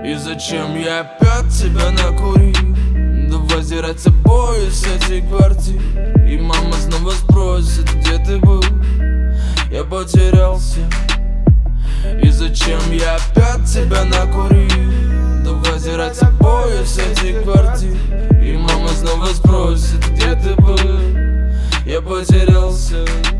И зачем я опять тебя накурил? Давай стирать с обои с этой квартиры. И мама снова спросит, где ты был? Я потерялся. И зачем я опять тебя накурил? Давай стирать с обои с этой квартиры. И мама снова спросит, где ты был? Я потерялся.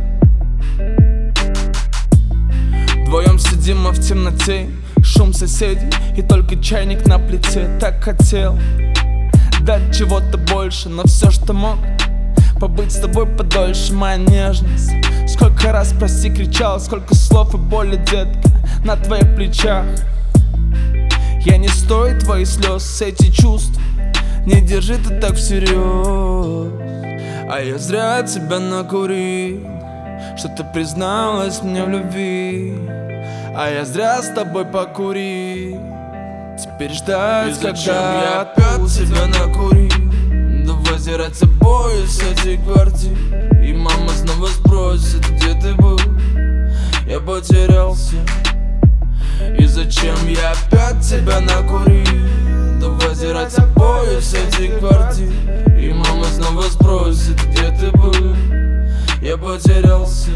Вдвоем сидим мы в темноте, шум соседей и только чайник на плите. Так хотел дать чего-то больше, но все, что мог, побыть с тобой подольше. Моя нежность, сколько раз прости кричал, сколько слов и боли, детка, на твоих плечах. Я не стою твоих слез, эти чувства не держи ты так всерьез. А я зря тебя накурил, что ты призналась мне в любви. А я зря с тобой покурил, теперь ждать, когда я опять тебя накурил. Давай стирать с обои с этой квартиры. И мама снова спросит, где ты был? Я потерялся. И зачем я опять тебя накурил? Давай стирать с обои с этой квартиры. И мама снова спросит, где ты был? Я потерялся.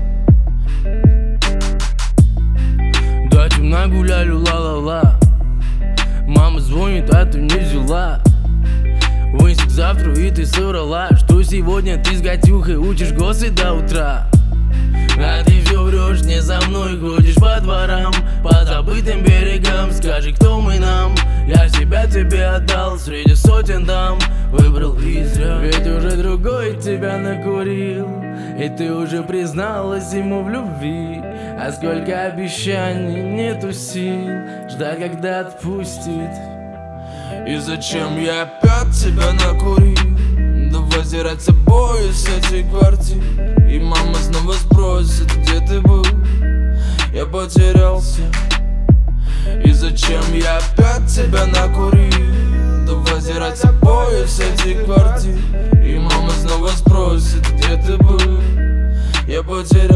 Да, темно гуляли, ла-ла-ла. Мама звонит, а ты не взяла. Вынесу к завтра, и ты соврала, что сегодня ты с Гатюхой учишь госы до утра. А ты все врешь, не за мной ходишь по дворам, по забытым берегам. Скажи, кто мы нам? Я себя тебе отдал, среди сотен дам выбрал и зря. Ведь уже другой тебя накурил, и ты уже призналась ему в любви. А сколько обещаний, нету сил ждать, когда отпустит. И зачем я опять тебя накурил? Давай стирать с обои с этой квартиры. И мама снова спросит, где ты был? Я потерялся. И зачем я опять тебя накурил? Давай стирать с обои с этой квартиры. И мама снова спросит, где ты был? Я потерялся.